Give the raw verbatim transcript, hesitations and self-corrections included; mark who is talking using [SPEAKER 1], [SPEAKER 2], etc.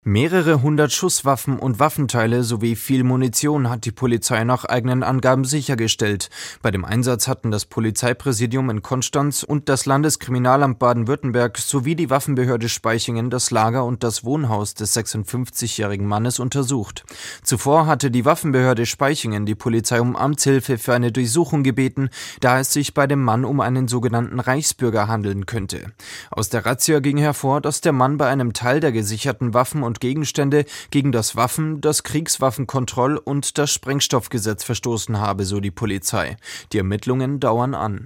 [SPEAKER 1] Mehrere hundert Schusswaffen und Waffenteile sowie viel Munition hat die Polizei nach eigenen Angaben sichergestellt. Bei dem Einsatz hatten das Polizeipräsidium in Konstanz und das Landeskriminalamt Baden-Württemberg sowie die Waffenbehörde Spaichingen das Lager und das Wohnhaus des sechsundfünfzigjährigen Mannes untersucht. Zuvor hatte die Waffenbehörde Spaichingen die Polizei um Amtshilfe für eine Durchsuchung gebeten, da es sich bei dem Mann um einen sogenannten Reichsbürger handeln könnte. Aus der Razzia ging hervor, dass der Mann bei einem Teil der gesicherten Waffen und Gegenstände gegen das Waffen-, das Kriegswaffenkontroll- und das Sprengstoffgesetz verstoßen habe, so die Polizei. Die Ermittlungen dauern an.